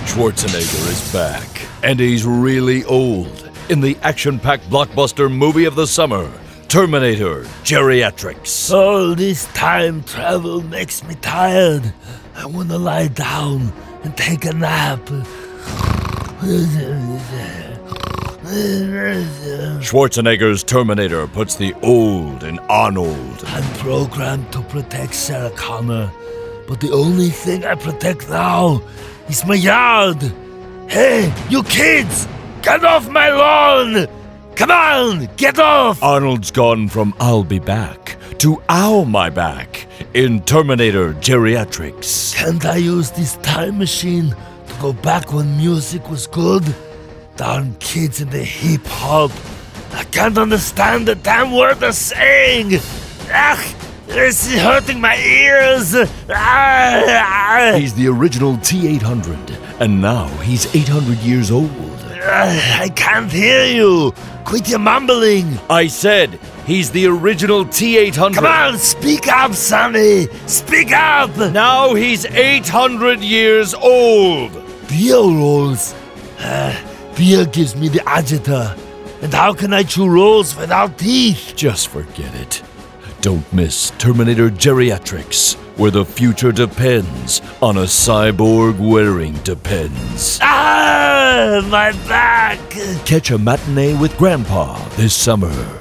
Schwarzenegger is back, and he's really old in the action-packed blockbuster movie of the summer, Terminator Geriatrics. All this time travel makes me tired. I want to lie down and take a nap. Schwarzenegger's Terminator puts the old in Arnold. I'm programmed to protect Sarah Connor, but the only thing I protect now is my yard. Hey, you kids! Get off my lawn! Come on, get off! Arnold's gone from I'll be back to Ow my back in Terminator Geriatrics. Can't I use this time machine to go back when music was good? Darn kids in the hip hop. I can't understand the damn word they're saying. Ugh, this is hurting my ears. He's the original T-800, and now he's 800 years old. I can't hear you. Quit your mumbling. I said he's the original T-800. Come on, speak up, Sonny. Speak up. Now he's 800 years old. Beer rolls. Beer gives me the agita. And how can I chew rolls without teeth? Just forget it. Don't miss Terminator Geriatrics, where the future depends on a cyborg wearing Depends. My back! Catch a matinee with Grandpa this summer.